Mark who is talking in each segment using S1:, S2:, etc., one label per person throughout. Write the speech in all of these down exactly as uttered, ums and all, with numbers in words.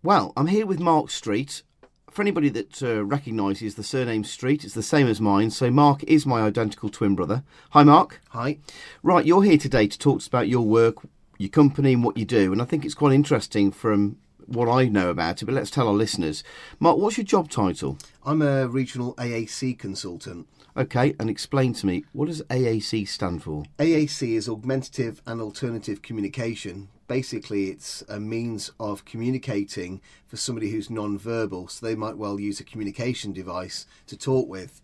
S1: Well, I'm here with Mark Street. For anybody that uh, recognises the surname Street, it's the same as mine. So Mark is my identical twin brother. Hi, Mark.
S2: Hi.
S1: Right, you're here today to talk to us about your work, your company and what you do. And I think it's quite interesting from what I know about it, but let's tell our listeners. Mark, what's your job title?
S2: I'm a regional A A C consultant.
S1: Okay, and explain to me, what does A A C stand for?
S2: A A C is Augmentative and Alternative Communication. Basically, it's a means of communicating for somebody who's non-verbal, so they might well use a communication device to talk with.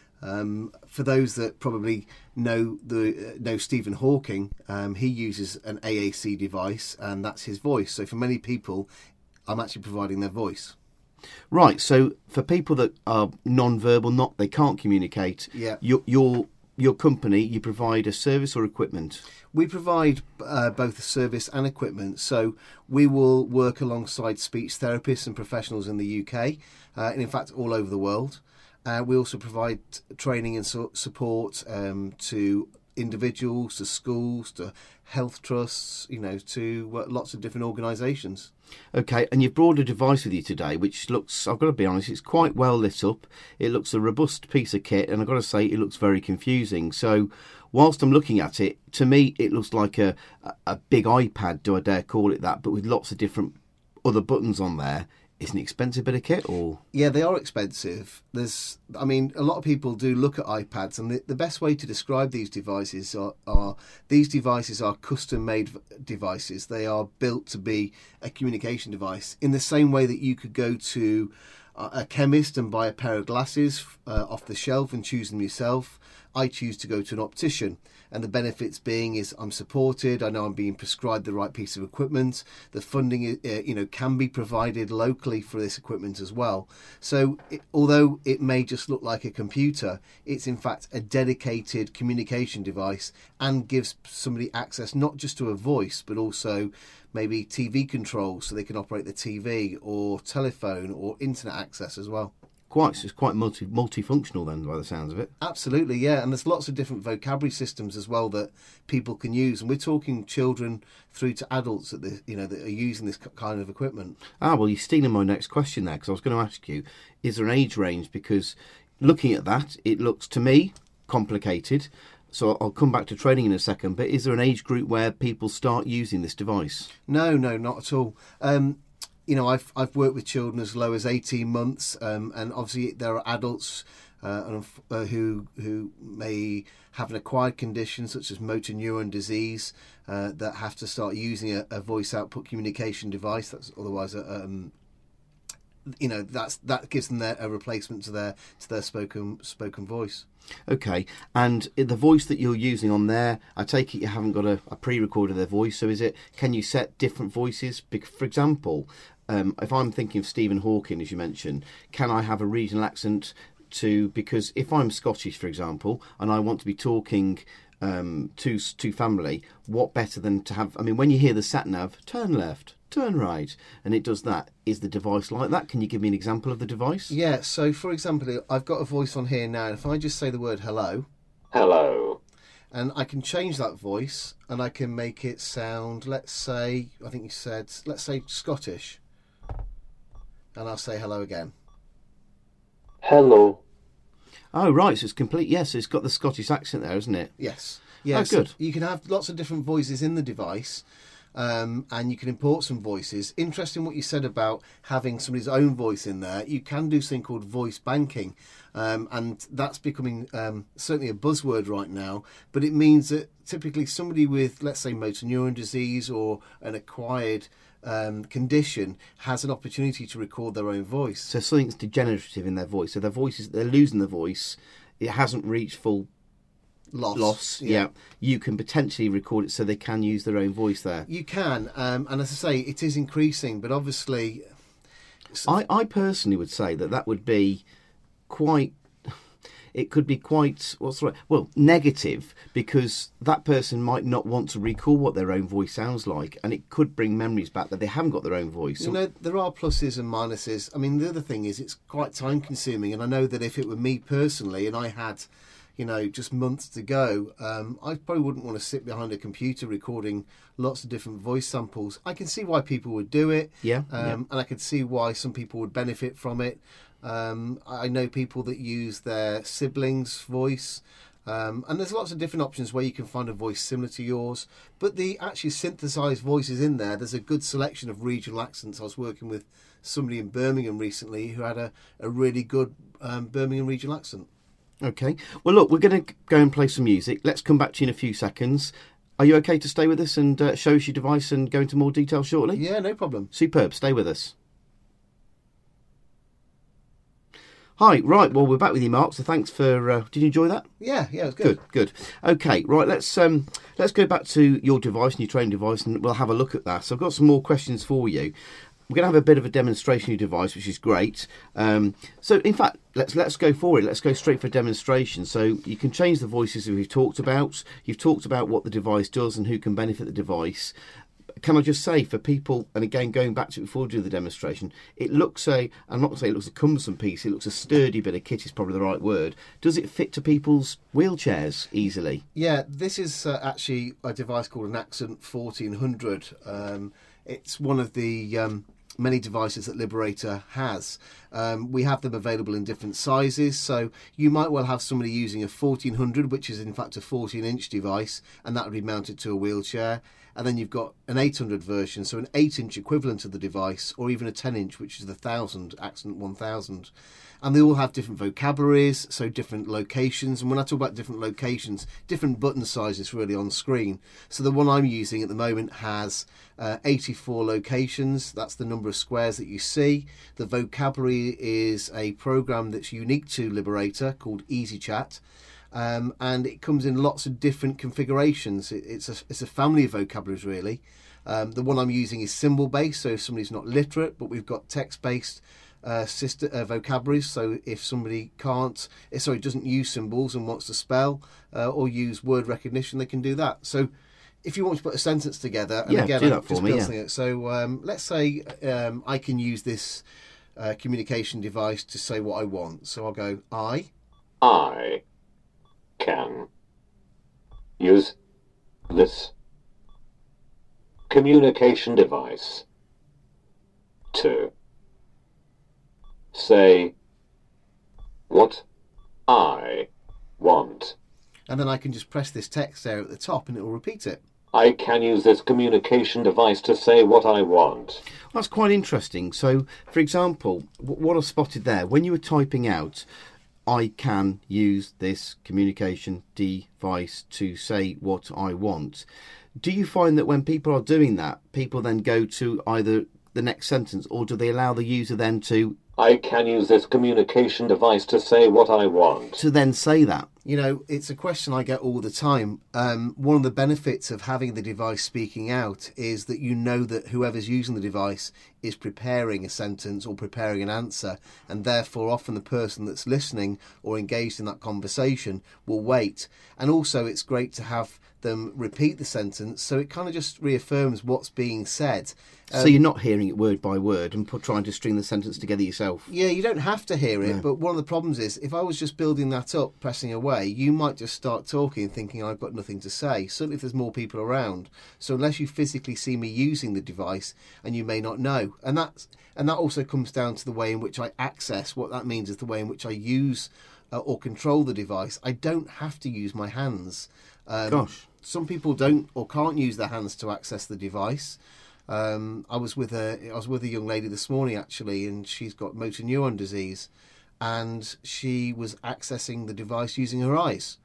S2: Um, for those that probably know the uh, know Stephen Hawking, um, he uses an A A C device, and that's his voice. So for many people, I'm actually providing their voice.
S1: Right, so for people that are non-verbal, not they can't communicate,
S2: yeah.
S1: your, your, your company, you provide a service or equipment?
S2: We provide uh, both service and equipment. So we will work alongside speech therapists and professionals in the U K, uh, and in fact all over the world. Uh, we also provide training and so- support um, to individuals, to schools, to health trusts, you know, to uh, lots of different organisations.
S1: Okay, and you've brought a device with you today, which looks, I've got to be honest, it's quite well lit up. It looks a robust piece of kit, and I've got to say, it looks very confusing. So, whilst I'm looking at it, to me, it looks like a, a big iPad, do I dare call it that, but with lots of different other buttons on there. It's an expensive bit of kit, or...?
S2: Yeah, they are expensive. There's, I mean, a lot of people do look at iPads, and the, the best way to describe these devices are, are these devices are custom-made devices. They are built to be a communication device in the same way that you could go to a chemist and buy a pair of glasses uh, off the shelf and choose them yourself. I choose to go to an optician, and the benefits being is I'm supported. I know I'm being prescribed the right piece of equipment. The funding, uh, you know, can be provided locally for this equipment as well. So, it, although it may just look like a computer, it's in fact a dedicated communication device and gives somebody access not just to a voice, but also maybe T V controls so they can operate the T V, or telephone or internet access as well.
S1: Quite, it's quite multi multifunctional then, by the sounds of it.
S2: Absolutely, yeah, and there's lots of different vocabulary systems as well that people can use, and we're talking children through to adults that the, you know that are using this kind of equipment.
S1: Ah, well, you're stealing my next question there, because I was going to ask you, is there an age range? Because looking at that, it looks to me complicated. So I'll come back to training in a second, but is there an age group where people start using this device?
S2: No, no, not at all. Um, you know, I've I've worked with children as low as eighteen months, um, and obviously there are adults uh, uh, who who may have an acquired condition such as motor neuron disease uh, that have to start using a, a voice output communication device. That's otherwise a um, you know that's that gives them their, a replacement to their to their spoken spoken voice.
S1: Okay, and the voice that you're using on there, I take it you haven't got a, a pre-record of their voice, so is it, can you set different voices? For example, um, if I'm thinking of Stephen Hawking, as you mentioned, can I have a regional accent to, because if I'm Scottish, for example, and I want to be talking um, to, to family, what better than to have, I mean, when you hear the sat-nav, turn left, turn right, and it does that. Is the device like that? Can you give me an example of the device?
S2: Yeah, so for example, I've got a voice on here now, and if I just say the word hello...
S3: Hello.
S2: And I can change that voice, and I can make it sound, let's say, I think you said, let's say Scottish. And I'll say hello again.
S3: Hello.
S1: Oh, right, so it's complete, yes, it's got the Scottish accent there, isn't it?
S2: Yes. Yeah,
S1: oh,
S2: so
S1: good.
S2: You can have lots of different voices in the device, um, and you can import some voices. Interesting what you said about having somebody's own voice in there. You can do something called voice banking, um, and that's becoming um, certainly a buzzword right now, but it means that typically somebody with, let's say, motor neuron disease or an acquired Um, condition has an opportunity to record their own voice.
S1: So something's degenerative in their voice. So their voice is, they're losing the voice. It hasn't reached full
S2: loss.
S1: Loss, yeah.
S2: yeah.
S1: You can potentially record it so they can use their own voice there.
S2: You can, um, and as I say, it is increasing, but obviously...
S1: I, I personally would say that that would be quite... It could be quite, what's the right, well, negative, because that person might not want to recall what their own voice sounds like, and it could bring memories back that they haven't got their own voice.
S2: You know, there are pluses and minuses. I mean, the other thing is it's quite time consuming, and I know that if it were me personally and I had, you know, just months to go, um, I probably wouldn't want to sit behind a computer recording lots of different voice samples. I can see why people would do it,
S1: Yeah,
S2: um,
S1: yeah.
S2: and I can see why some people would benefit from it. Um, I know people that use their siblings' voice. Um, and there's lots of different options where you can find a voice similar to yours. But the actually synthesised voices in there, there's a good selection of regional accents. I was working with somebody in Birmingham recently who had a, a really good um, Birmingham regional accent.
S1: Okay. Well, look, we're going to go and play some music. Let's come back to you in a few seconds. Are you okay to stay with us and uh, show us your device and go into more detail shortly?
S2: Yeah, no problem.
S1: Superb. Stay with us. Hi, right, well, we're back with you, Mark, so thanks for... Uh, did you enjoy that?
S2: Yeah, yeah, it was good.
S1: Good, good. Okay, right, let's um, let's go back to your device and your training device, and we'll have a look at that. So I've got some more questions for you. We're going to have a bit of a demonstration of your device, which is great. Um, so, in fact, let's let's go for it. Let's go straight for a demonstration. So you can change the voices that we've talked about. You've talked about what the device does and who can benefit the device. Can I just say, for people, and again, going back to it before we do the demonstration, it looks a, I'm not going to say it looks a cumbersome piece, it looks a sturdy bit of kit is probably the right word. Does it fit to people's wheelchairs easily?
S2: Yeah, this is uh, actually a device called an Accent fourteen hundred. Um, it's one of the um, many devices that Liberator has. Um, we have them available in different sizes, so you might well have somebody using a fourteen hundred, which is in fact a fourteen inch device, and that would be mounted to a wheelchair. And then you've got an eight hundred version, so an eight inch equivalent of the device, or even a ten inch, which is the one thousand, Accent one thousand. And they all have different vocabularies, so different locations. And when I talk about different locations, different button sizes really on screen. So the one I'm using at the moment has uh, eighty-four locations. That's the number of squares that you see. The vocabulary is a program that's unique to Liberator called EasyChat. Um, and it comes in lots of different configurations. It, it's a it's a family of vocabularies, really. Um, the one I'm using is symbol based, so if somebody's not literate, but we've got text based uh, sister, uh, vocabularies. So if somebody can't, eh, sorry, doesn't use symbols and wants to spell uh, or use word recognition, they can do that. So if you want to put a sentence together, and
S1: Yeah,
S2: again,
S1: do that
S2: I'm
S1: for
S2: just
S1: me,
S2: building
S1: yeah.
S2: it. So um, let's say um, I can use this uh, communication device to say what I want. So I'll go I.
S3: I can use this communication device to say what I want.
S2: And then I can just press this text there at the top and it will repeat it.
S3: I can use this communication device to say what I want.
S1: That's quite interesting. So, for example, w- what I've spotted there, when you were typing out, I can use this communication device to say what I want. Do you find that when people are doing that, people then go to either the next sentence, or do they allow the user then to
S3: I can use this communication device to say what I want.
S1: to then say that?
S2: You know, it's a question I get all the time. Um, one of the benefits of having the device speaking out is that you know that whoever's using the device is preparing a sentence or preparing an answer, and therefore often the person that's listening or engaged in that conversation will wait. And also it's great to have them repeat the sentence, so it kind of just reaffirms what's being said. Um,
S1: So you're not hearing it word by word and put, trying to string the sentence together yourself.
S2: Yeah, you don't have to hear it,
S1: No.
S2: but one of the problems is if I was just building that up, pressing away, you might just start talking thinking I've got nothing to say, certainly if there's more people around. So unless you physically see me using the device, and you may not know. And that's, and that also comes down to the way in which I access. What that means is the way in which I use uh, or control the device. I don't have to use my hands. Um,
S1: Gosh.
S2: Some people don't or can't use their hands to access the device. Um, I was with a I was with a young lady this morning actually, and she's got motor neuron disease, and she was accessing the device using her eyes.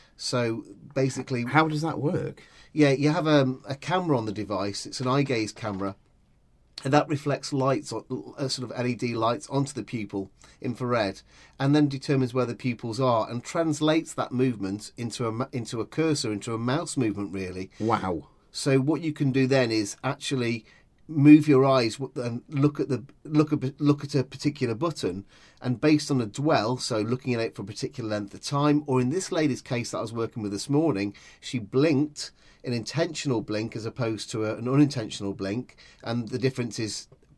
S2: So basically,
S1: How does that work?
S2: yeah, you have a, a camera on the device. It's an eye gaze camera, and that reflects lights, uh, sort of L E D lights, onto the pupil, infrared, and then determines where the pupils are and translates that movement into a into a cursor, into a mouse movement, really.
S1: Wow.
S2: So what you can do then is actually move your eyes and look at the look at look at a particular button, and based on a dwell, so looking at it for a particular length of time, or in this lady's case that I was working with this morning, she blinked, an intentional blink as opposed to a, an unintentional blink, and the difference is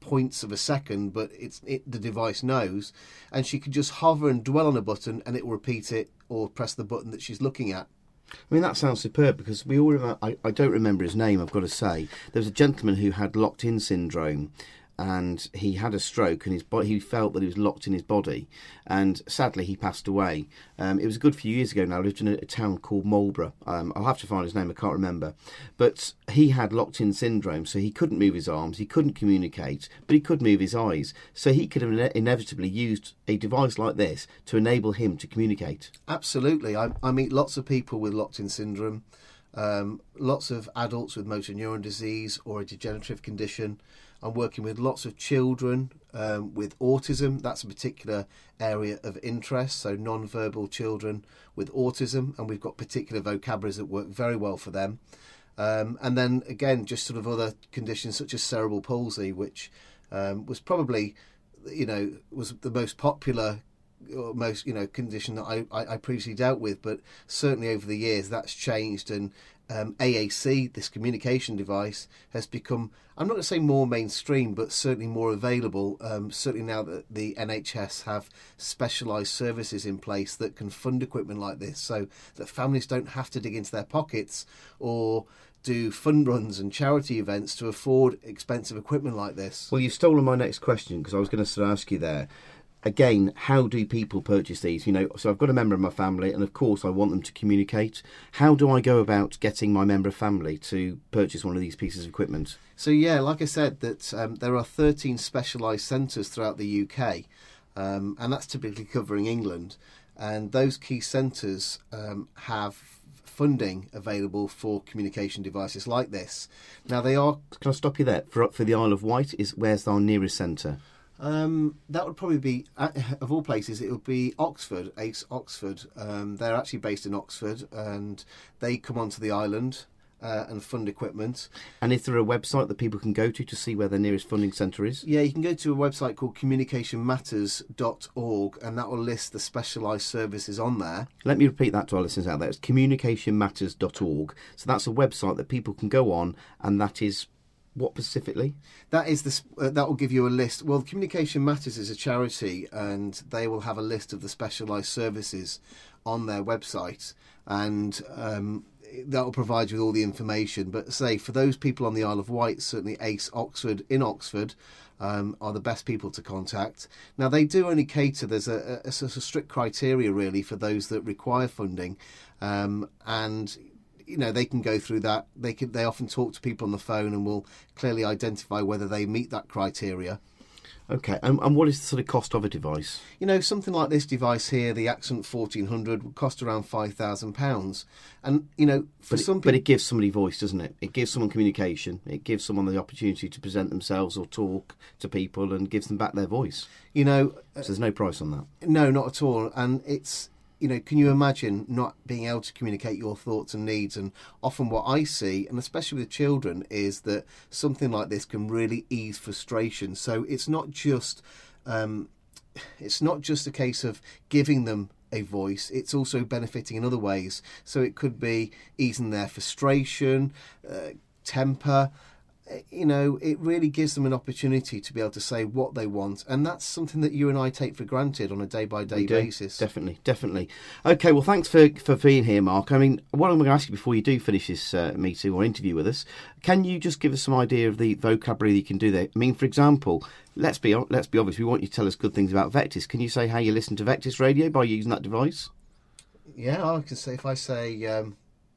S2: points of a second, but it's it, the device knows, and she can just hover and dwell on a button, and it will repeat it or press the button that she's looking at.
S1: I mean, that sounds superb, because we all remember, I, I don't remember his name, I've got to say. There was a gentleman who had locked-in syndrome, and he had a stroke, and his body, he felt that he was locked in his body, and sadly he passed away. Um, it was a good few years ago now. I lived in a, a town called Marlborough. Um, I'll have to find his name, I can't remember. But he had locked-in syndrome, so he couldn't move his arms, he couldn't communicate, but he could move his eyes. So he could have ine- inevitably used a device like this to enable him to communicate.
S2: Absolutely. I, I meet lots of people with locked-in syndrome, um, lots of adults with motor neuron disease or a degenerative condition. I'm working with lots of children um, with autism. That's a particular area of interest, so non-verbal children with autism, and we've got particular vocabularies that work very well for them. Um, and then, again, just sort of other conditions such as cerebral palsy, which um, was probably, you know, was the most popular or most, you know, condition that I, I, I previously dealt with, but certainly over the years that's changed, and um, A A C, this communication device, has become, I'm not going to say more mainstream, but certainly more available, um, certainly now that the N H S have specialised services in place that can fund equipment like this, so that families don't have to dig into their pockets or do fund runs and charity events to afford expensive equipment like this.
S1: Well, you've stolen my next question, because I was going to sort of ask you there. Again, how do people purchase these? You know, so I've got a member of my family, and of course I want them to communicate. How do I go about getting my member of family to purchase one of these pieces of equipment?
S2: So yeah, like I said, that um, there are thirteen specialised centres throughout the U K, um, and that's typically covering England. And those key centres um, have funding available for communication devices like this. Now they are.
S1: Can I stop you there? For for the Isle of Wight, is where's our nearest centre?
S2: Um, that would probably be, of all places, it would be Oxford, ACE Oxford. Um, they're actually based in Oxford, and they come onto the island uh, and fund equipment.
S1: And is there a website that people can go to to see where their nearest funding centre is?
S2: Yeah, you can go to a website called communication matters dot org, and that will list the specialised services on there.
S1: Let me repeat that to our listeners out there. It's communication matters dot org. So that's a website that people can go on, and that is... What specifically?
S2: That is the uh, that will give you a list. Well, Communication Matters is a charity, and they will have a list of the specialised services on their website, and um, that will provide you with all the information. But say for those people on the Isle of Wight, certainly ACE Oxford in Oxford um, are the best people to contact. Now they do only cater. There's a, a, a, a strict criteria really for those that require funding, um, and. You know, they can go through that. They can. They often talk to people on the phone and will clearly identify whether they meet that criteria.
S1: Okay, and, and what is the sort of cost of a device?
S2: You know, something like this device here, the Accent fourteen hundred, would cost around five thousand pounds. And, you know, for
S1: but
S2: some
S1: it,
S2: people...
S1: But it gives somebody voice, doesn't it? It gives someone communication. It gives someone the opportunity to present themselves or talk to people, and gives them back their voice.
S2: You know...
S1: So there's no price on that?
S2: No, not at all. And it's... You know, can you imagine not being able to communicate your thoughts and needs? And often what I see, and especially with children, is that something like this can really ease frustration. So it's not just um, it's not just a case of giving them a voice, it's also benefiting in other ways. So it could be easing their frustration, uh, temper. You know, it really gives them an opportunity to be able to say what they want, and that's something that you and I take for granted on a day-by-day basis.
S1: Definitely, definitely. Okay, well, thanks for for being here, Mark. I mean, what I'm going to ask you before you do finish this uh, meeting or interview with us, can you just give us some idea of the vocabulary that you can do there? I mean, for example, let's be let's be obvious. We want you to tell us good things about Vectis. Can you say how you listen to Vectis radio by using that device?
S2: Yeah, I can say if I say um...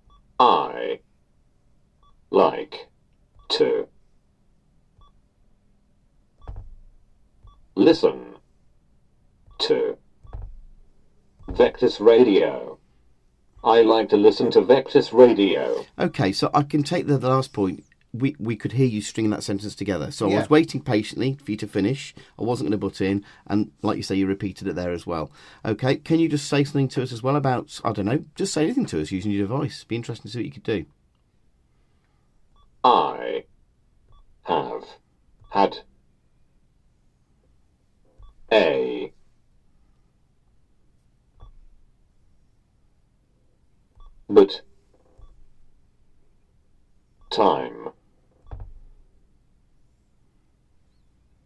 S3: I like to listen to Vectis Radio. I like to listen to Vectis Radio.
S1: Okay, so I can take the, the last point. We we could hear you stringing that sentence together. So
S2: Yeah.
S1: I was waiting patiently for you to finish. I wasn't going to butt in, and like you say, you repeated it there as well. Okay, can you just say something to us as well about, I don't know, just say anything to us using your device? Be interesting to see what you could do.
S3: I have had a but time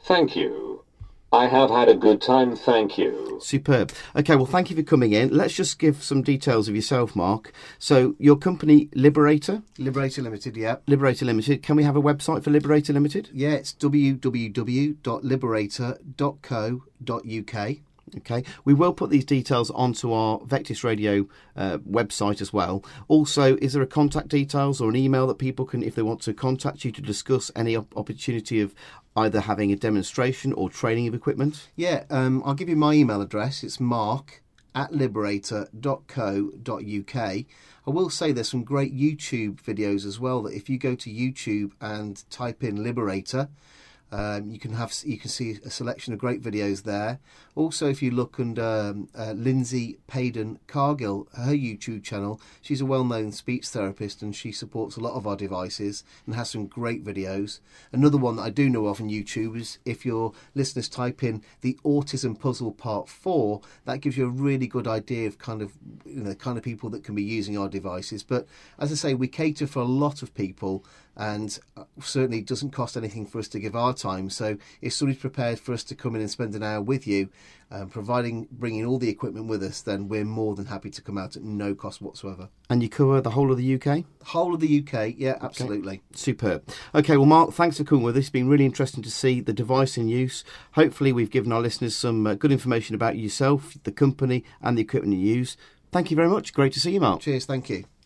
S3: Thank you. I have had a good time, thank you.
S1: Superb. Okay, well, thank you for coming in. Let's just give some details of yourself, Mark. So, your company, Liberator?
S2: Liberator Limited, yeah.
S1: Liberator Limited. Can we have a website for Liberator Limited?
S2: Yeah, it's w w w dot liberator dot co dot u k.
S1: Okay, we will put these details onto our Vectis Radio uh, website as well. Also, is there a contact details or an email that people can, if they want to contact you to discuss any op- opportunity of either having a demonstration or training of equipment?
S2: Yeah, um, I'll give you my email address. It's mark at liberator dot co dot u k. I will say there's some great YouTube videos as well, that if you go to YouTube and type in Liberator, Um, you can have you can see a selection of great videos there. Also, if you look under um, uh, Lindsay Payden Cargill, her YouTube channel, she's a well-known speech therapist and she supports a lot of our devices and has some great videos. Another one that I do know of on YouTube is, if your listeners type in the Autism Puzzle Part Four, that gives you a really good idea of kind of you know kind of people that can be using our devices. But as I say, we cater for a lot of people, and certainly doesn't cost anything for us to give our time. So if somebody's prepared for us to come in and spend an hour with you, um, providing bringing all the equipment with us, then we're more than happy to come out at no cost whatsoever.
S1: And you cover the whole of the U K?
S2: Whole of the U K, yeah, absolutely.
S1: Okay. Superb. Okay, well, Mark, thanks for coming with us. It's been really interesting to see the device in use. Hopefully we've given our listeners some uh, good information about yourself, the company and the equipment you use. Thank you very much. Great to see you, Mark.
S2: Cheers, thank you.